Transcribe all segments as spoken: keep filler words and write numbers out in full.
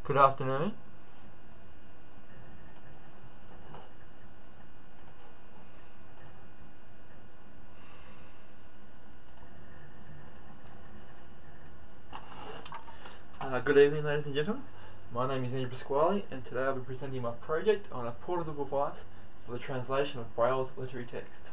Good afternoon. Uh, good evening, ladies and gentlemen. My name is Andrew Pasquale, and today I'll be presenting my project on a portable device for the translation of Braille literary text.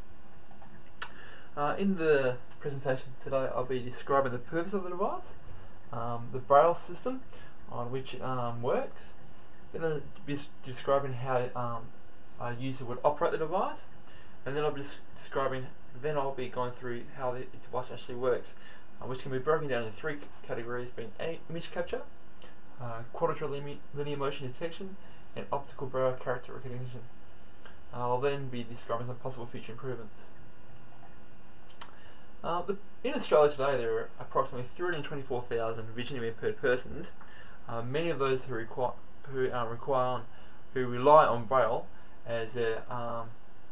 Uh, in the presentation today, I'll be describing the purpose of the device, um, the Braille system on which it um, works, then I'll be describing how um, a user would operate the device, and then I'll be describing. Then I'll be going through how the device actually works, uh, which can be broken down into three categories, being image capture, uh, quadrilateral linear motion detection, and optical Braille character recognition. I'll then be describing some possible future improvements. Uh, the, in Australia today, there are approximately three hundred twenty-four thousand visually impaired persons. Uh, many of those who require who uh, require who rely on Braille as their um,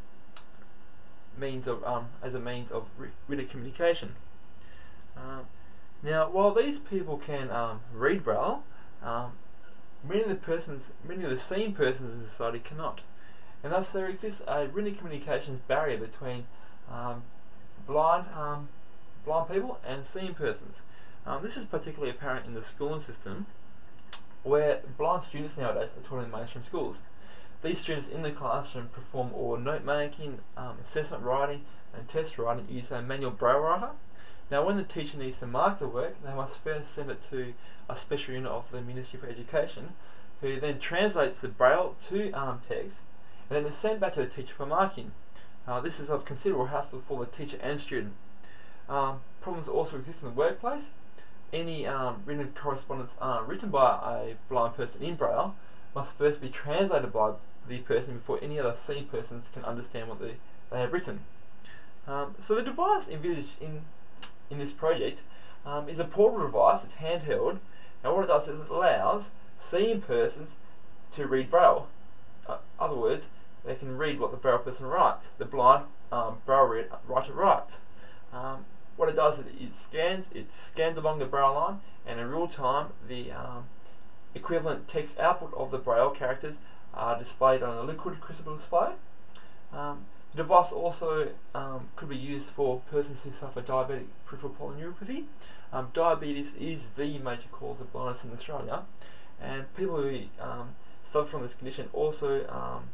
means of um, as a means of written communication. Uh, now, while these people can um, read Braille, um, many of the persons, many of the seen persons in society cannot, and thus there exists a written communications barrier between um, blind um, blind people and seeing persons. Um, this is particularly apparent in the schooling system, where blind students nowadays are taught in mainstream schools. These students in the classroom perform all note making, um, assessment writing, and test writing using a manual Braille writer. Now, when the teacher needs to mark the work, they must first send it to a special unit of the Ministry for Education, who then translates the Braille to um, text, and then is sent back to the teacher for marking. Uh, this is of considerable hassle for the teacher and student. Um, problems also exist in the workplace. Any um, written correspondence uh, written by a blind person in Braille must first be translated by the person before any other seen persons can understand what they, they have written. Um, so the device envisaged in, in this project um, is a portable device. It's handheld, and what it does is it allows seeing persons to read Braille. Uh, other words, they can read what the Braille person writes, the blind um, Braille writer writes. Um, what it does is it scans, it scans along the Braille line, and in real time the um, equivalent text output of the Braille characters are displayed on a liquid crucible display. Um, the device also um, could be used for persons who suffer diabetic peripheral polyneuropathy. Um, diabetes is the major cause of blindness in Australia, and people who um, suffer from this condition also um,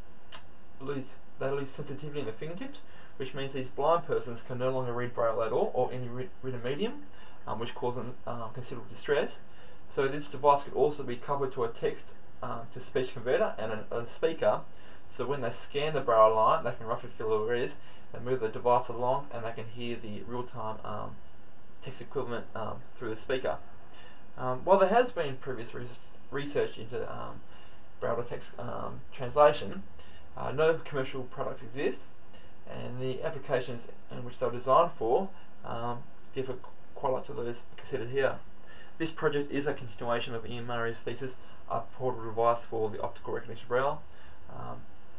lose they lose sensitivity in the fingertips, which means these blind persons can no longer read Braille at all, or any written medium, um, which causes them um, considerable distress. So this device could also be coupled to a text uh, to speech converter and a, a speaker, so when they scan the Braille line, they can roughly feel where it is, and move the device along, and they can hear the real-time um, text equivalent um, through the speaker. Um, while there has been previous re research into um, Braille to text um, translation, uh, no commercial products exist, and the applications in which they were designed for um, differ quite a lot to those considered here. This project is a continuation of Ian Murray's thesis, a portable device for the optical recognition Braille. Um,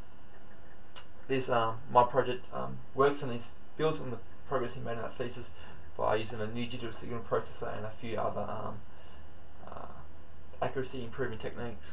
this um, my project um, works and builds on the progress he made in that thesis by using a new digital signal processor and a few other um, uh, accuracy improving techniques.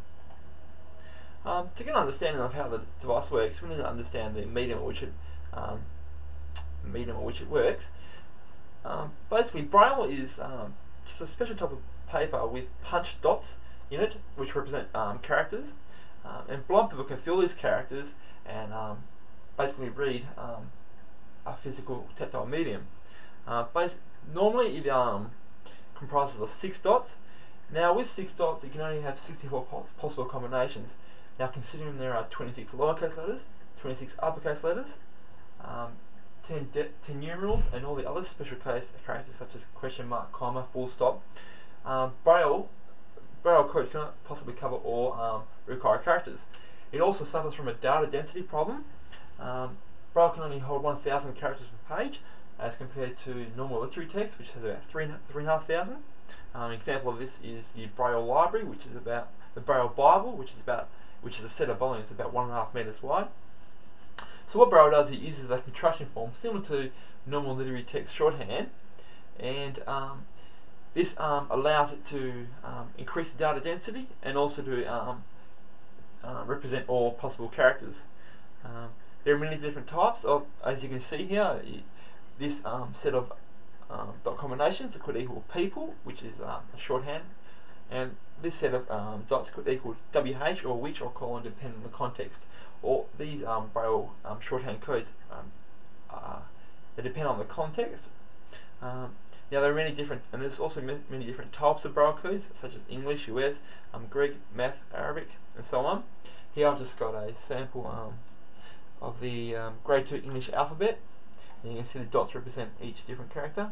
Um, to get an understanding of how the device works, we need to understand the medium at which it um, medium at which it works. Um, basically, Braille is um, just a special type of paper with punch dots in it, which represent um, characters, um, and blind people can fill these characters and um, basically read um, a physical tactile medium. Uh, normally, it um, comprises of six dots. Now, with six dots, you can only have sixty-four pos possible combinations. Now, considering there are twenty-six lowercase letters, twenty-six uppercase letters, um, ten, ten numerals, and all the other special case characters such as question mark, comma, full stop, um, Braille, Braille code cannot possibly cover all um, required characters. It also suffers from a data density problem. Um, Braille can only hold one thousand characters per page, as compared to normal literary text, which has about three three and a half thousand. Um, an example of this is the Braille Library, which is about the Braille Bible, which is about which is a set of volumes about one and a half meters wide. So what Braille does, it uses a contraction form similar to normal literary text shorthand, and um, This um, allows it to um, increase the data density and also to um, uh, represent all possible characters. Um, there are many different types of, as you can see here, this um, set of um, dot combinations that could equal people, which is um, a shorthand, and this set of um, dots could equal W H or which or colon depending on the context. Or these um, Braille um, shorthand codes um, uh, they depend on the context. Um, now there are many different, and there's also many different types of Braille codes, such as English, U S, um, Greek, Math, Arabic, and so on. Here I've just got a sample um, of the um, grade two English alphabet, and you can see the dots represent each different character.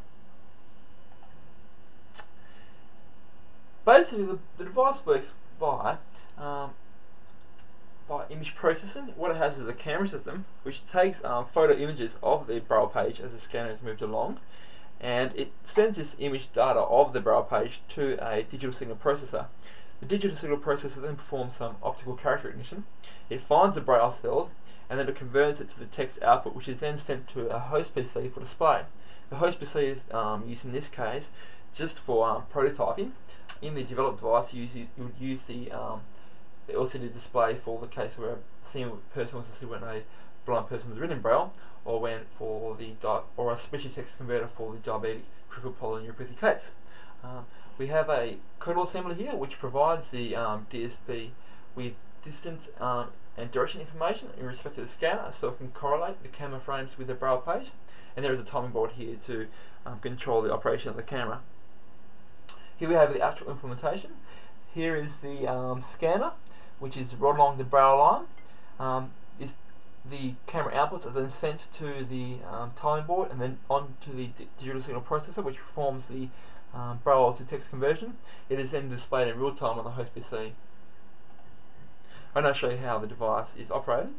Basically, the, the device works by um, by image processing. What it has is a camera system which takes um, photo images of the Braille page as the scanner is moved along, and it sends this image data of the Braille page to a digital signal processor. The digital signal processor then performs some optical character recognition. It finds the Braille cells and then it converts it to the text output, which is then sent to a host P C for display. The host P C is um, used in this case just for um, prototyping. In the developed device, you, use, you would use the, um, the L C D display for the case where a single person wants to see when a blind person was written in Braille, or when for the di or a speech text converter for the diabetic peripheral polyneuropathy case. Um, we have a codal assembly here which provides the um, D S P with distance um, and direction information in respect to the scanner, so it can correlate the camera frames with the Braille page, and there is a timing board here to um, control the operation of the camera. Here we have the actual implementation. Here is the um, scanner, which is right along the Braille line. Um, this, the camera outputs are then sent to the um, timing board and then on to the digital signal processor, which performs the um, Braille to text conversion. It is then displayed in real time on the host P C. I'm going to show you how the device is operated.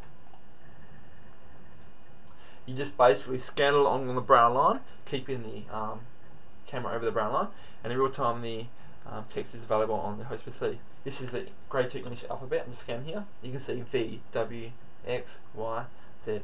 You just basically scan along on the Braille line, keeping the um, camera over the Braille line, and in real time the um, text is available on the host P C. This is the grade two English alphabet. I'm just scanning here. You can see V, W, X, Y, Z.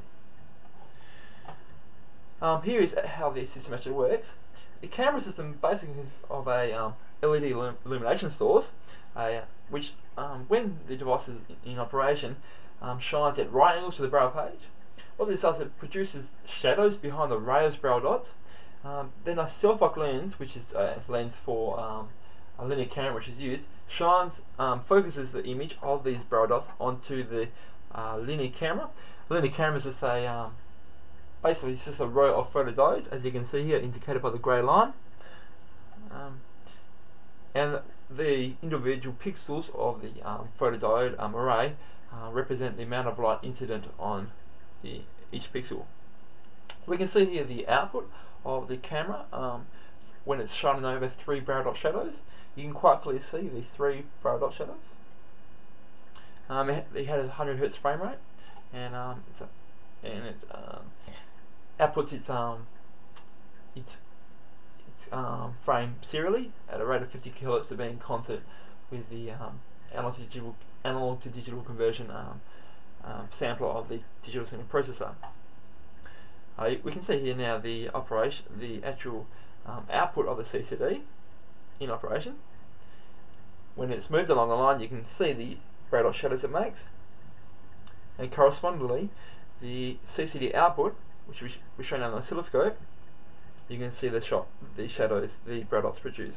Um, here is how the system actually works. The camera system basically consists of a um, L E D illum illumination source, uh, which um, when the device is in operation um, shines at right angles to the Braille page. What this does, it produces shadows behind the raised Braille dots. Um, then a self-arc lens, which is a lens for um, a linear camera which is used, shines, um, focuses the image of these Braille dots onto the uh, linear camera. The linear camera is just a, um, basically it's just a row of photodiodes, as you can see here, indicated by the grey line. Um, and the individual pixels of the um, photodiode um, array uh, represent the amount of light incident on the, each pixel. We can see here the output of the camera um, when it's shining over three Braille dot shadows. You can quite clearly see the three Braille dot shadows. Um, it, it has a one hundred hertz frame rate, and um, it's a, and it um, outputs its um its, its um, frame serially at a rate of fifty kilohertz to be in concert with the um, analog to digital analog to digital conversion um, um, sampler of the digital signal processor. Uh, we can see here now the operation, the actual um, output of the C C D in operation. When it's moved along the line, you can see the Braille dot shadows it makes, and correspondingly, the C C D output, which was shown on the oscilloscope, you can see the shot, the shadows, the Braille dots produce.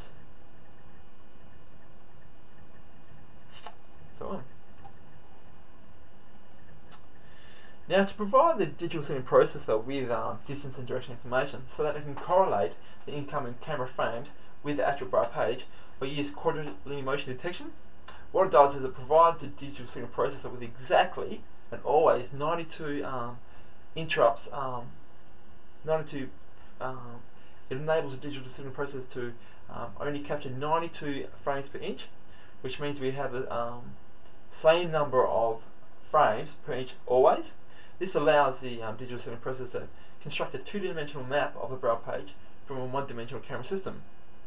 So on. Now, to provide the digital signal processor with um, distance and direction information so that it can correlate the incoming camera frames with the actual Braille page, we use quadrilateral linear motion detection. What it does is it provides the digital signal processor with exactly and always ninety-two um, interrupts. Um, ninety-two. Um, it enables the digital signal processor to um, only capture ninety-two frames per inch, which means we have the um, same number of frames per inch always. This allows the um, digital signal processor to construct a two-dimensional map of the Braille page from a one-dimensional camera system.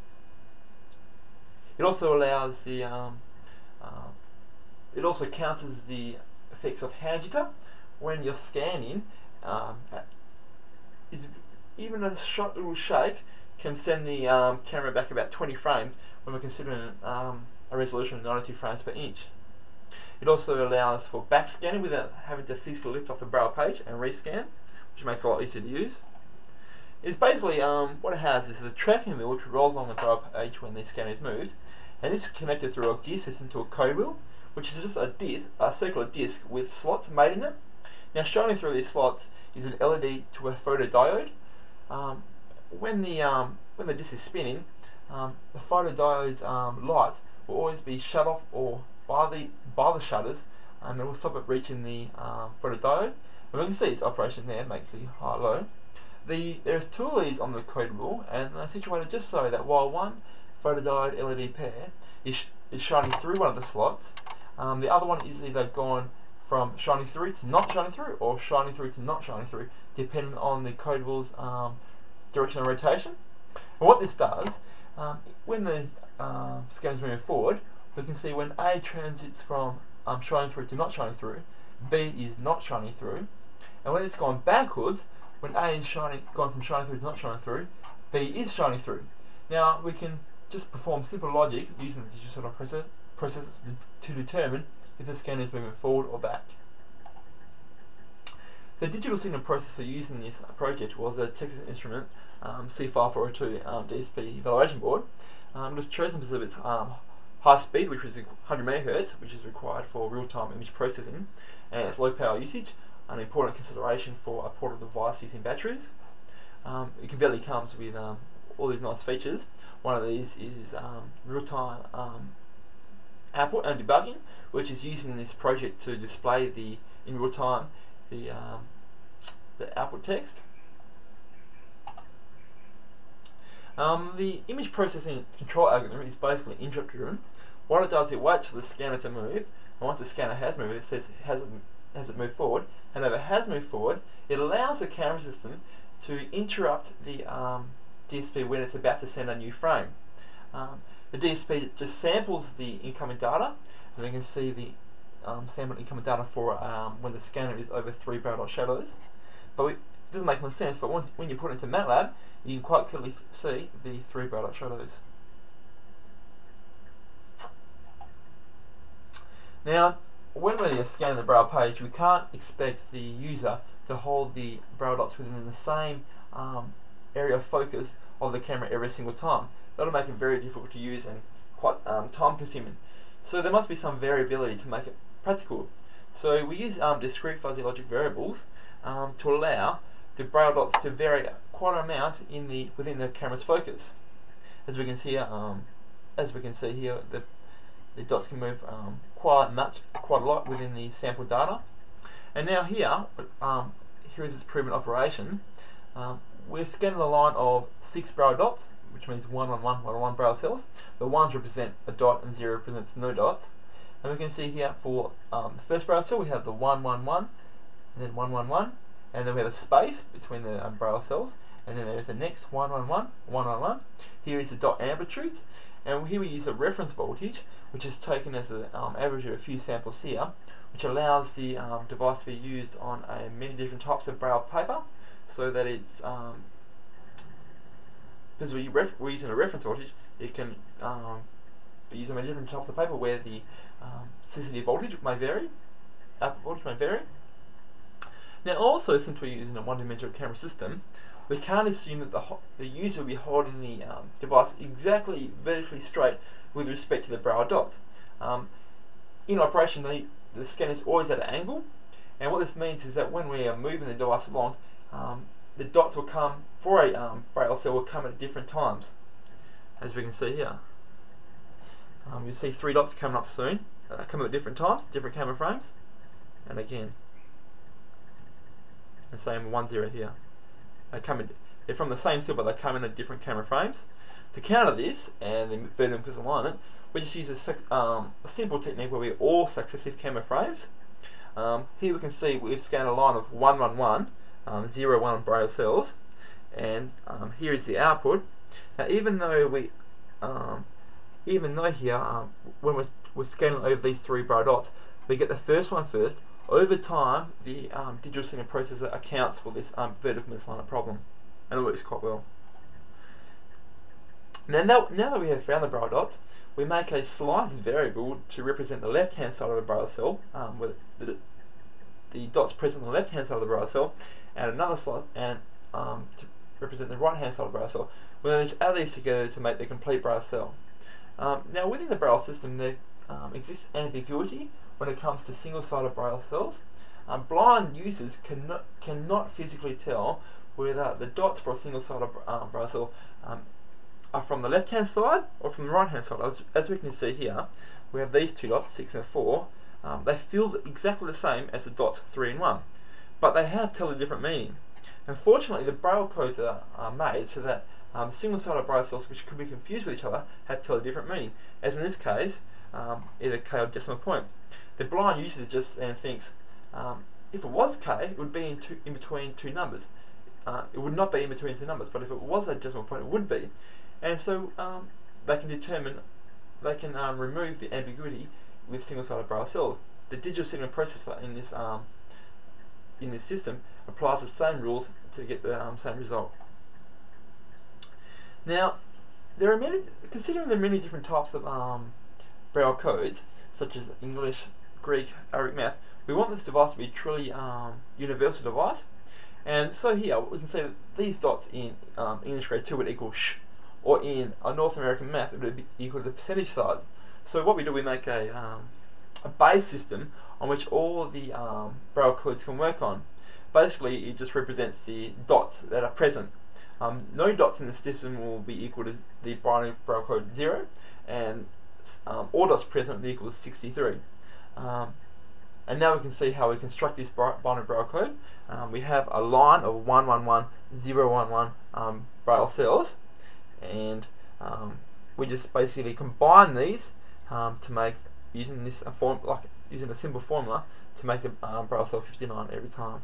It also allows the um, uh, it also counters the effects of hand jitter when you're scanning. Um, is even a short little shake can send the um, camera back about twenty frames when we're considering um, a resolution of ninety-two frames per inch. It also allows for back scanning without having to physically lift off the Braille page and rescan, which makes it a lot easier to use. It's basically, um, what it has is the tracking wheel which rolls along the Braille page when the scanner is moved, and this is connected through a gear system to a code wheel, which is just a disc, a circular disc with slots made in it. Now shining through these slots is an L E D to a photodiode. Um, when the um, when the disc is spinning, um, the photodiode's um, light will always be shut off or by the by the shutters, and it will stop it reaching the um, photodiode. And we can see its operation there makes the high low. The there's two of these on the code wheel, and they're situated just so that while one photodiode L E D pair is sh is shining through one of the slots, um, the other one is either gone from shining through to not shining through, or shining through to not shining through, depending on the code wheel's um, direction of rotation. And what this does, um, when the uh, scanner is moving forward, we can see when A transits from um, shining through to not shining through, B is not shining through, and when it's gone backwards, when A is shining, gone from shining through to not shining through, B is shining through. Now we can just perform simple logic using the digital process, process to determine if the scanner is moving forward or back. The digital signal processor used in this project was a Texas Instrument um, C five four oh two um, D S P evaluation board. Um, it was chosen because of its um, high speed, which was one hundred megahertz, which is required for real-time image processing, and its low power usage, an important consideration for a portable device using batteries. Um, it conveniently comes with um, all these nice features. One of these is um, real-time um, output and debugging, which is used in this project to display the in real time the um, the output text. Um, the image processing control algorithm is basically interrupt driven. What it does, it waits for the scanner to move, and once the scanner has moved, it says has it has it moved forward, and if it has moved forward, it allows the camera system to interrupt the um, D S P when it's about to send a new frame. Um, the D S P just samples the incoming data, and you can see the um, sampled incoming data for um, when the scanner is over three Braille dot shadows. But it doesn't make much sense, but once, when you put it into MATLAB, you can quite clearly see the three Braille dot shadows. Now, when we scan the Braille page, we can't expect the user to hold the Braille dots within the same um, area of focus of the camera every single time. That'll make it very difficult to use and quite um, time consuming. So there must be some variability to make it practical. So we use um, discrete fuzzy logic variables um, to allow the Braille dots to vary quite an amount in the within the camera's focus. As we can see, um, as we can see here, the the dots can move um, quite much, quite a lot within the sample data. And now here, um, here is its proven operation. Um, we're scanning a line of six Braille dots, which means one on one, one on one Braille cells. The ones represent a dot and zero represents no dots. And we can see here for um, the first Braille cell we have the one one one, and then one one one, and then we have a space between the um, Braille cells, and then there's the next one one one, one one one. Here is the dot amplitudes, and here we use a reference voltage, which is taken as an um, average of a few samples here, which allows the um, device to be used on a many different types of Braille paper, so that it's um, because we ref we're using a reference voltage, it can um, be used on many different types of paper where the um, sensitivity voltage may vary, output voltage may vary. Now, also, since we're using a one-dimensional camera system, we can't assume that the, the user will be holding the um, device exactly vertically straight with respect to the Braille dots. Um, in operation, the, the scanner is always at an angle, and what this means is that when we are moving the device along, um, the dots will come, for a um, Braille cell, will come at different times, as we can see here. Um, you see three dots coming up soon, uh, coming at different times, different camera frames, and again, the same one zero here. They come in, they're from the same cell, but they come in at different camera frames. To counter this and the vertical alignment, we just use a, sec um, a simple technique where we all successive camera frames. Um, here we can see we've scanned a line of one one one, um, zero one Braille cells, and um, here is the output. Now, even though we, um, even though here um, when we're, we're scanning over these three Braille dots, we get the first one first. Over time, the um, digital signal processor accounts for this um, vertical misalignment problem, and it works quite well. Now, now, now that we have found the braille dots, we make a slice variable to represent the left-hand side of the braille cell, um, with the, the dots present on the left-hand side of the braille cell, and another slice and um, to represent the right-hand side of the braille cell. We'll then just add these together to make the complete braille cell. Um, now, within the braille system, there um, exists ambiguity when it comes to single-sided braille cells. Um, blind users cannot cannot physically tell whether the dots for a single-sided um, braille cell um, are from the left-hand side or from the right-hand side. As, as we can see here, we have these two dots, six and four. Um, they feel exactly the same as the dots three and one, but they have totally different meaning. Unfortunately, the braille codes are, are made so that um, single-sided braille cells, which could be confused with each other, have totally different meaning. As in this case, um, either K or decimal point. The blind user just then thinks, um, if it was K, it would be in, two, in between two numbers. Uh, it would not be in between two numbers, but if it was a decimal point, it would be. And so um, they can determine, they can um, remove the ambiguity with single-sided braille cells. The digital signal processor in this um, in this system applies the same rules to get the um, same result. Now, there are many, considering the many different types of um, braille codes, such as English, Greek, Arabic, math, we want this device to be a truly um, universal device. And so here we can see that these dots in um, English grade two would equal sh, or in a North American math it would be equal to the percentage size. So what we do, we make a, um, a base system on which all the um, braille codes can work on. Basically, it just represents the dots that are present. Um, no dots in the system will be equal to the binary braille code zero, and um, all dots present will be equal to sixty-three. Um, and now we can see how we construct this binary braille code. Um, we have a line of one one one zero one one um, braille cells, and um, we just basically combine these um, to make, using this a form like using a simple formula to make a um, braille cell fifty-nine every time.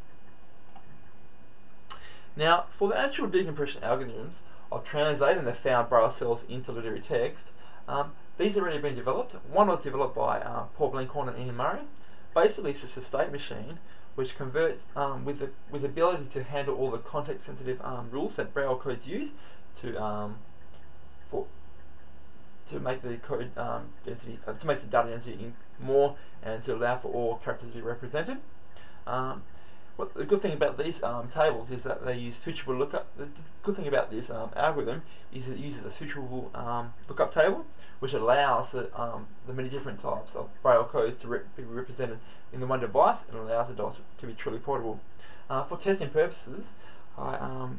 Now, for the actual decompression algorithms of translating the found braille cells into literary text, um, these have already been developed. One was developed by uh, Paul Blencorn and Ian Murray. Basically, it's just a state machine which converts um, with the with the ability to handle all the context-sensitive um, rules that braille codes use to um, for to make the code um, density uh, to make the data density more, and to allow for all characters to be represented. Um, What the good thing about these um, tables is that they use switchable lookup. The good thing about this um, algorithm is it uses a switchable um, lookup table, which allows the, um, the many different types of braille codes to re be represented in the one device, and allows the device to be truly portable. Uh, for testing purposes, I, um,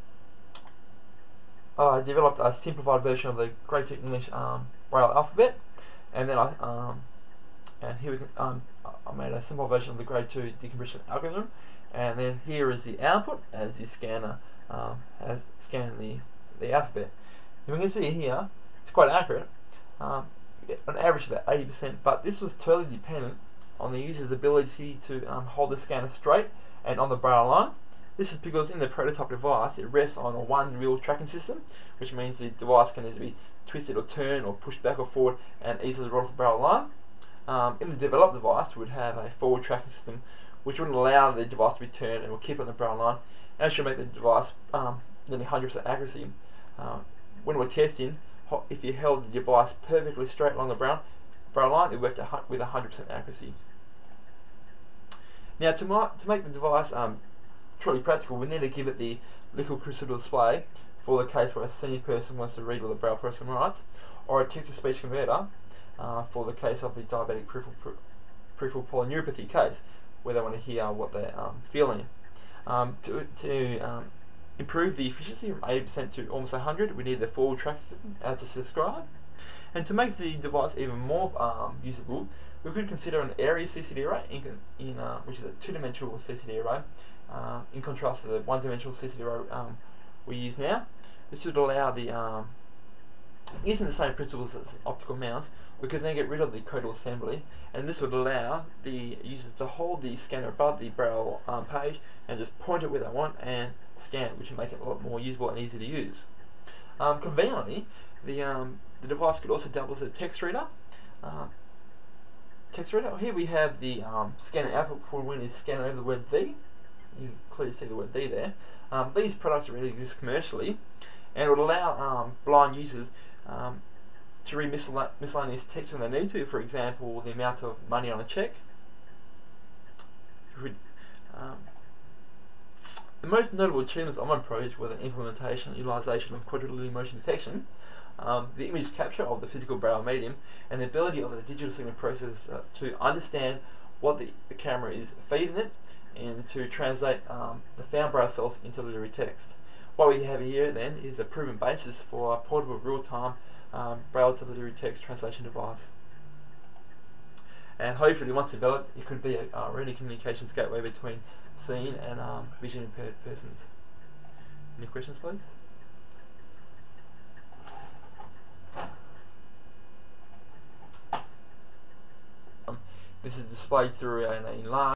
I developed a simplified version of the Grade two English um, braille alphabet, and then I um, and here we can, um, I made a simple version of the Grade two decompression algorithm, and then here is the output as the scanner um, has scanned the, the alphabet. And we can see here, it's quite accurate, um, on average about eighty percent, but this was totally dependent on the user's ability to um, hold the scanner straight and on the braille line. This is because in the prototype device it rests on a one wheel tracking system, which means the device can easily be twisted or turned or pushed back or forward and easily roll off the braille line. Um, in the developed device, we would have a forward tracking system which wouldn't allow the device to be turned and will keep it on the braille line, and should make the device um, nearly one hundred percent accuracy. Uh, when we're testing, if you held the device perfectly straight along the braille, braille line, it worked with one hundred percent accuracy. Now, to, to make the device um, truly practical, we need to give it the liquid crystal display for the case where a senior person wants to read what the braille person writes, or a text-to-speech converter Uh, for the case of the diabetic peripheral, peripheral polyneuropathy case, where they want to hear what they're um, feeling. Um, to to um, improve the efficiency from eighty percent to almost one hundred, we need the forward tracking system, as just described. And to make the device even more um, usable, we could consider an area C C D array, in, in, uh, which is a two-dimensional C C D array, uh, in contrast to the one-dimensional C C D array um, we use now. This would allow the, um, using the same principles as optical mouse, we could then get rid of the codal assembly, and this would allow the users to hold the scanner above the braille um, page and just point it where they want and scan it, which would make it a lot more usable and easy to use. Um, conveniently, the um, the device could also double as a text reader. Uh, text reader. Here we have the um, scanner output for when it's scanning over the word "the." You can clearly see the word "the" there. Um, these products already exist commercially, and it would allow um, blind users um, to read miscell miscellaneous text when they need to. For example, the amount of money on a check. Um, the most notable achievements of my project were the implementation and utilisation of quadrilateral motion detection, um, the image capture of the physical braille medium, and the ability of the digital signal processor uh, to understand what the, the camera is feeding it, and to translate um, the found braille cells into literary text. What we have here then is a proven basis for a portable real-time um, braille to literary text translation device. And hopefully, once developed, it could be a uh, reading communications gateway between seeing and um, vision impaired persons. Any questions, please? Um, this is displayed through an enlarged